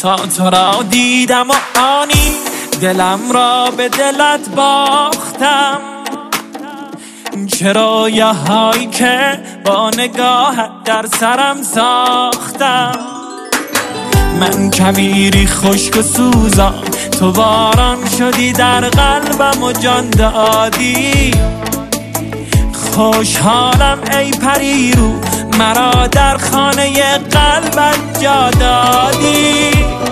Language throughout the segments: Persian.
تو را دیدم و آنی دلم را به دلت باختم. چه رویاهایی که با نگاهت در سرم ساختم. من کویری خشک و سوزان، تو باران شدی در قلبم و جان دادی. خوشحالم ای پری رو، مرا در خانه قلبت جا دادی.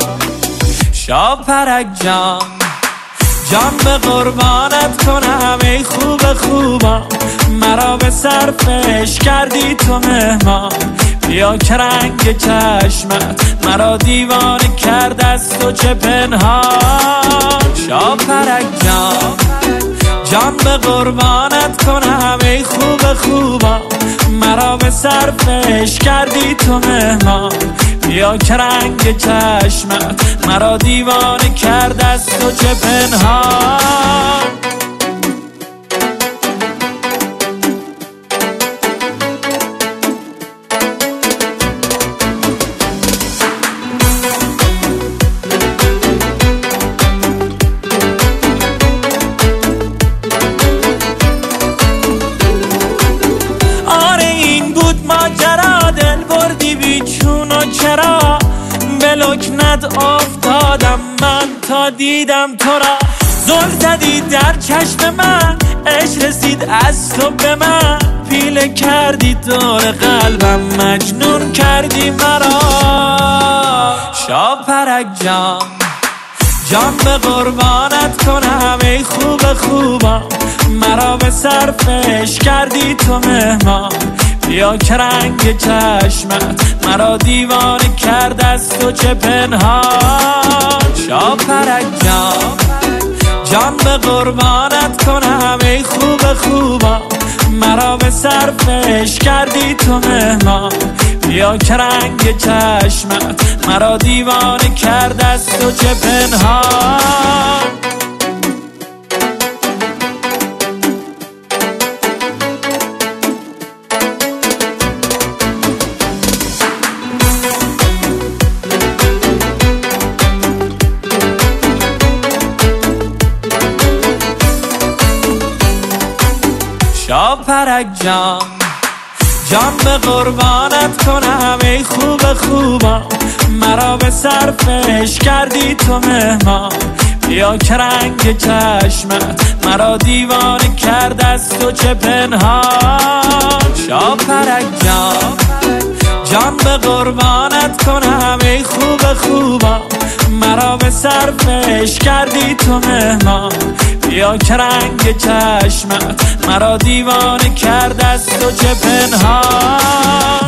شاپرک جان، جان به قربانت کنم ای خوب خوبم. مرا به صرفش کردی تو مهمان. بیا که رنگ چشمت مرا دیوانه کرد از تو چه پنهان. شاپرک جان، جان به قربانت کنم ای خوب خوبم. مرا به صرفش کردی تو مهمان. بیا که رنگ چشمت مرا دیوانه کرد از تو چه پنهان. ماجرا دل بردی بیچون و چرا به لکنت افتادم من تا دیدم تو را. زل زدی در چشم من، عشق رسید از تو به من. پیله کردی دور قلبم، مجنون کردی مرا. شاپرک جان، جان به قربانت کنم ای خوب خوبم. مرا به صرفش کردی تو مهمان. بیا که رنگ چشمت مرا دیوانه کرد از تو چه پنهان. شاپرک جان، جان به قربانت کنم ای خوب خوبم. مرا به صرفش کردی تو مهمان. بیا که رنگ چشمت مرا دیوانه کرد از تو چه پنهان. شاپرک جان، جان به قربانت کنم ای خوب خوبم. مرا به صرفش کردی تو مهمان. بیا که رنگ چشمت مرا دیوانه کرد از تو چه پنهان. شاپرک جان، جان به قربانت کنم ای خوب خوبم. مرا به صرفش کردی تو مهمان. بیا که رنگ چشمت مرا دیوانه کرد از تو چه پنهان.